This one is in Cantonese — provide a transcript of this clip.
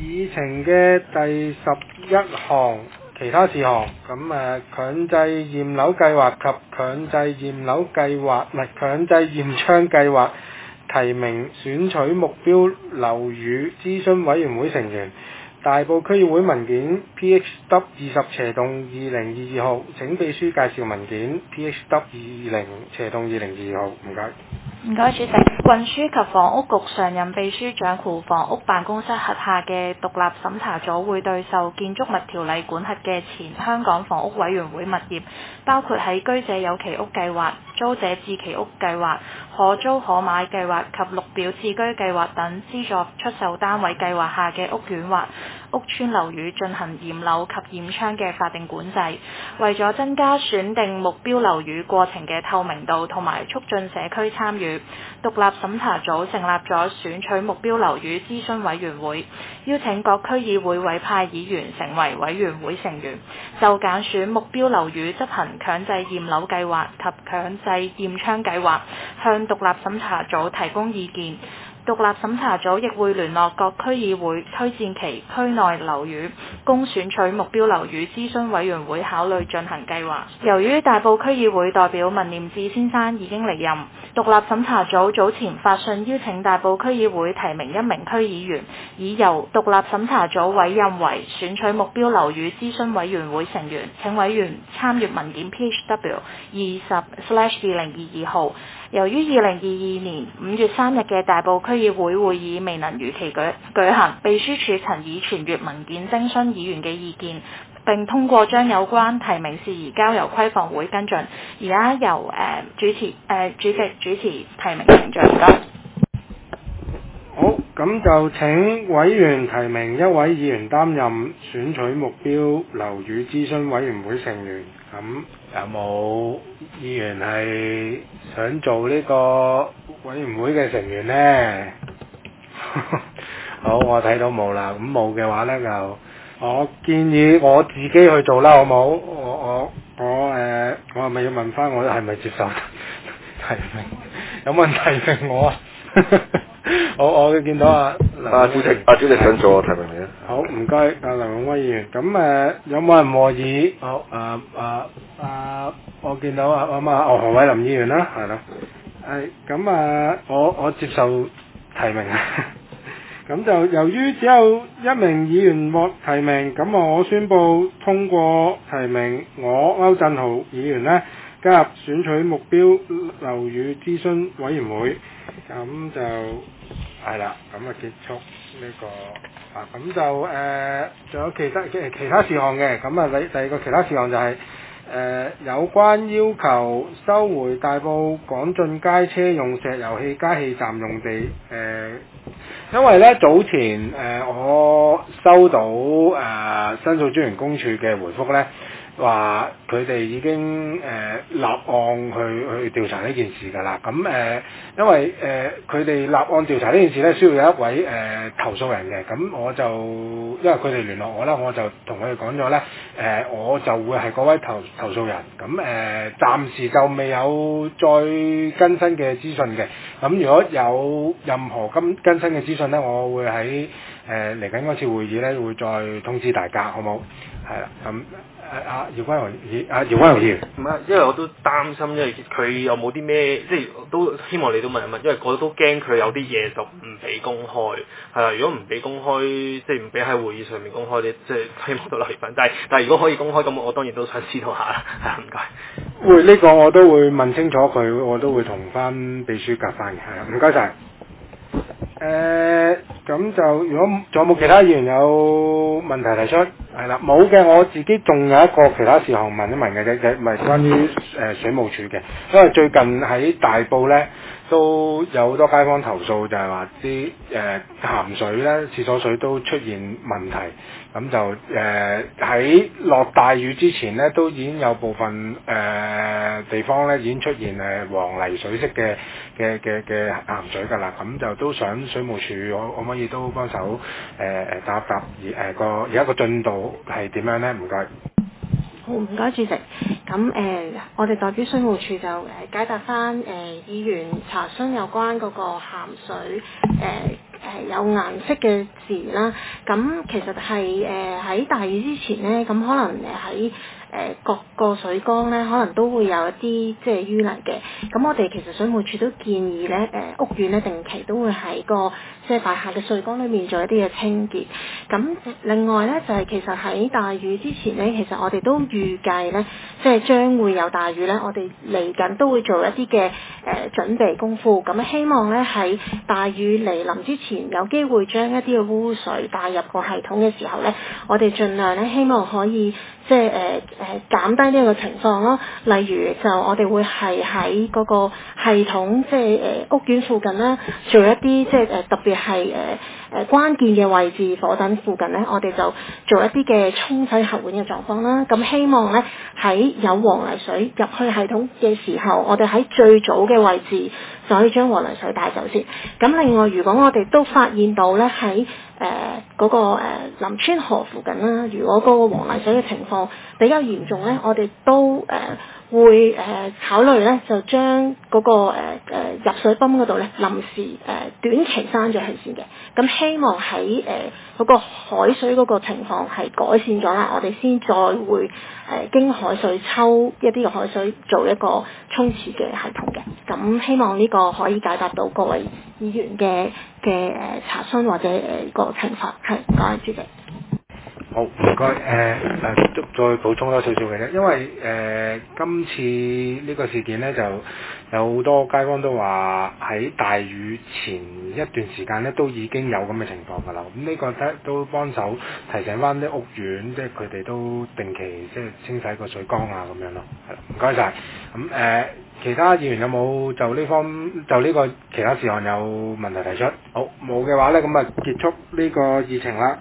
議程嘅第11項其他事項，咁強制驗樓計劃及強制驗樓計劃唔係強制驗窗計劃提名選取目標樓宇諮詢委員會成員。大埔區議會文件 PHW20/2022 號，請秘書介紹文件 PHW20/2022 號，唔該。 唔該，主席。運輸及房屋局常任秘書長乎房屋辦公室轄下嘅獨立審查組會對受建築物條例管轄嘅前香港房屋委員會物業，包括喺居者有其屋計劃、租者置其屋計劃、可租可買計劃及綠表置居計劃等資助出售單位計劃下嘅屋苑或屋邨樓宇進行驗樓及驗窗嘅法定管制，為咗增加選定目標樓宇過程嘅透明度同埋促進社區參與，獨立審查組成立咗選取目標樓宇諮詢委員會，邀請各區議會委派議員成為委員會成員，就揀選目標樓宇執行強制驗樓計劃及強制驗窗計劃，向獨立審查組提供意見。獨立審查組亦會聯絡各區議會，推薦其區內樓宇供選取目標樓宇諮詢委員會考慮進行計劃。由於大埔區議會代表文念智先生已經離任，獨立審查組早前發信邀請大埔區議會提名一名區議員，以由獨立審查組委任為選取目標樓宇諮詢委員會成員。請委員參閱文件 PHW20/2022 號。由於2022年5月3日嘅大埔區議會會議未能如期舉行，秘書處曾以傳閱文件徵詢議員嘅意見，並通過將有關提名事宜交由規房會跟進。而家由主席主持提名程序，唔該。 好，咁就請委員提名一位議員擔任選取目標樓宇諮詢委員會成員。咁有冇議員係想做呢個委員會嘅成員呢？好，我睇到冇啦。咁冇嘅話呢，就我建議我自己去做啦，好冇？我係咪要問翻我係咪接受提名？有冇人提名我啊？我見到主席想做我提名你啊。 好，唔該，梁永威議員。咁有冇人和議？好，我見到何偉林議員啦，係啦。咁我接受提名啊。咁就由於只有一名議員獲提名，咁我宣布通過提名我歐振豪議員呢，加入選取目標樓宇諮詢委員會。咁就係啦，咁結束呢個咁就仲有其他事項嘅。咁第二個其他事項就係有關要求收回大埔廣進街車用石油氣加氣站用地。因為呢早前我收到申訴專員公署嘅回覆呢，話佢哋已經立案去調查呢件事㗎啦。咁因為佢哋立案調查呢件事呢，需要有一位投訴人嘅。咁我就因為佢哋聯絡我啦，我就同佢哋講咗呢，我就會係嗰位投訴人。咁暫時就未有再更新嘅資訊嘅。咁如果有任何更新嘅資訊呢，我會喺嚟緊嗰次會議呢，會再通知大家，好冇？係啦，咁。姚君豪議員， 唔係，因為我都擔心，因為佢有冇啲咩，即係都希望你都問一問，因為我都驚佢有啲嘢就唔俾公開，係啦。如果唔俾公開，即係唔俾喺會議上面公開，你即係希望都留意翻。但係如果可以公開，咁我當然都想知道下啦。係啊，唔該。 會呢個我都會問清楚佢，我都會同翻秘書夾翻嘅。係啊，唔該晒。咁就如果仲有冇其他議員有問題提出？係啦，冇嘅，我自己仲有一個其他事項問一問嘅啫，唔係關於水務署嘅，因為最近喺大埔呢都有好多街坊投訴，就係話啲鹹水呢廁所水都出現問題，咁就喺落大雨之前呢，都已經有部分地方呢已經出現黃泥水式嘅鹹水㗎啦，咁就都想水務署可唔可以都幫手答而家個進度係點樣呢？唔該。 好，唔該主席。咁我哋代表水務署就解答翻議員查詢有關嗰個鹹水有顏色嘅字啦。咁其實係喺大雨之前咧，咁可能喺各個水缸咧，可能都會有一啲即係淤泥嘅。咁我哋其實水務署都建議咧，屋苑咧定期都會喺個即係大廈嘅水缸裏面做一啲嘅清潔。咁另外咧就係其實喺大雨之前咧，其實我哋都預計咧，即係將會有大雨咧，我哋嚟緊都會做一啲嘅準備功夫。咁希望咧喺大雨嚟臨之前，有機會將一啲嘅污水帶入個系統嘅時候咧，我哋盡量咧希望可以即係減低呢一個情況咯。例如就我哋會係喺嗰個系統即係屋苑附近啦，做一啲即係特別係關鍵嘅位置火燈附近咧，我哋就做一啲嘅沖洗喉管嘅狀況啦。咁希望咧喺有黃泥水入去系統嘅時候，我哋喺最早嘅位置就可以將黃泥水帶走先。咁另外，如果我哋都發現到咧喺嗰個林村河附近啦，如果嗰個黃泥水嘅情況比較嚴重咧，我哋都會考慮咧就將嗰個入水泵嗰度咧臨時短期閂咗佢先嘅。咁希望喺嗰個海水嗰個情況係改善咗啦，我哋先再會經海水抽一啲嘅海水做一個沖廁嘅系統嘅。咁希望呢個可以解答到各位議員嘅查詢或者個情況。係，唔該主席。 好，唔該。再補充多少少嘅啫，因為今次呢個事件咧，就有好多街坊都話喺大雨前一段時間咧都已經有咁嘅情況㗎啦。咁呢個都幫手提醒翻啲屋苑，即係佢哋都定期即係清洗個水缸啊咁樣咯。係啦，唔該晒。咁其他議員有冇就呢個其他事項有問題提出？好，冇嘅話咧，咁啊結束呢個議程啦。